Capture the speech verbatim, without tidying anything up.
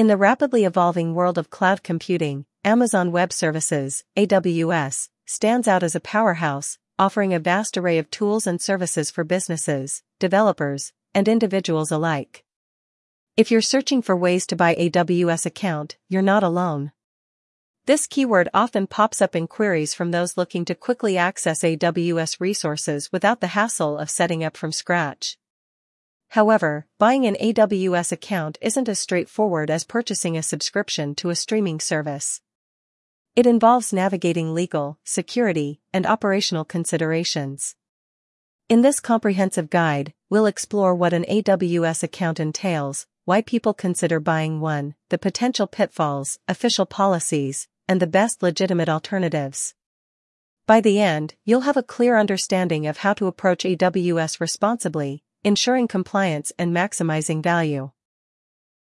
In the rapidly evolving world of cloud computing, Amazon Web Services, A W S, stands out as a powerhouse, offering a vast array of tools and services for businesses, developers, and individuals alike. If you're searching for ways to buy A W S account, you're not alone. This keyword often pops up in queries from those looking to quickly access A W S resources without the hassle of setting up from scratch. However, buying an A W S account isn't as straightforward as purchasing a subscription to a streaming service. It involves navigating legal, security, and operational considerations. In this comprehensive guide, we'll explore what an A W S account entails, why people consider buying one, the potential pitfalls, official policies, and the best legitimate alternatives. By the end, you'll have a clear understanding of how to approach A W S responsibly, ensuring compliance and maximizing value.